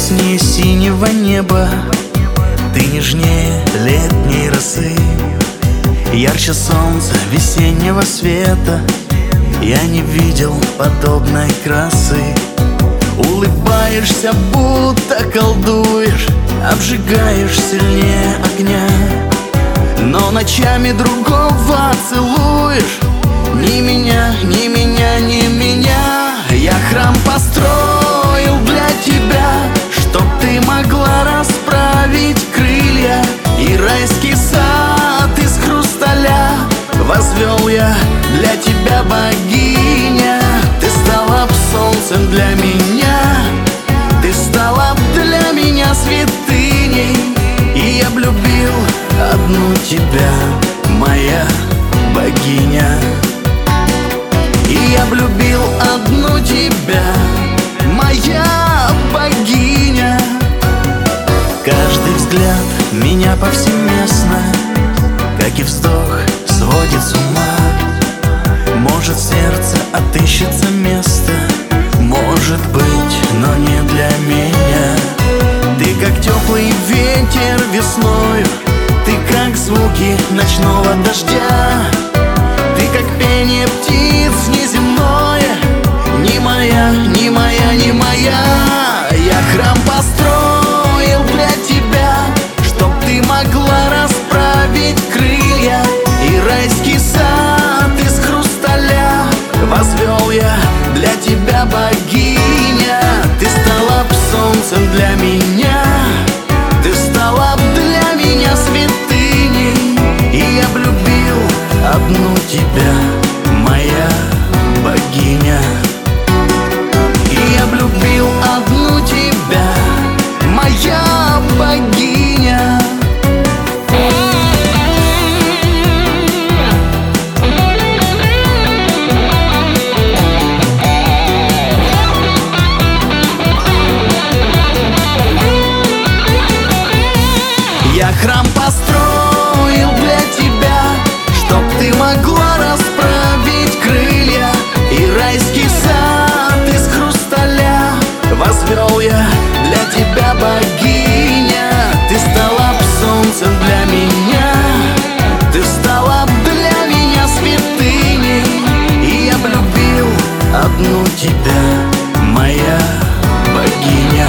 яснее синего неба, ты нежнее летней росы, ярче солнца весеннего света. Я не видел подобной красы. Улыбаешься, будто колдуешь, обжигаешь сильнее огня, но ночами другого целуешь. Ни меня, ни меня, ни меня. Я храм построил для тебя, чтоб ты могла расправить крылья, и райский сад из хрусталя возвел я для тебя, богиня. Ты стала б солнцем для меня, ты стала б для меня святыней, и я б любил одну тебя, моя богиня. И я б любил одну тебя, моя богиня. Каждый взгляд меня повсеместно, как и вздох, сводит с ума. Может, в сердце отыщется место, может быть, но не для меня. Ты как теплый ветер весною, ты как звуки ночного дождя, ты как пение птиц неземное. Не моя, не моя, не моя. Я храм построил для тебя, чтоб ты могла расправить крылья, и райский сад из хрусталя возвел я для тебя, богиня. Ты стала б солнцем для меня, ты стала б для меня святыней, и я б любил одну тебя, моя богиня. И я б любил одну тебя, моя богиня. Я храм построил для тебя, чтоб ты могла расправить крылья, и райский сад из хрусталя возвел я для тебя, богиня. Ты стала б солнцем для меня, ты стала б для меня святыней, и я б любил одну тебя, моя богиня.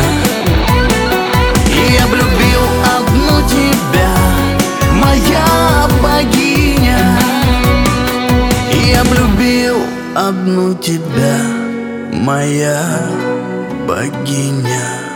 И я б любил одну тебя, моя богиня. И я б любил одну тебя, моя богиня.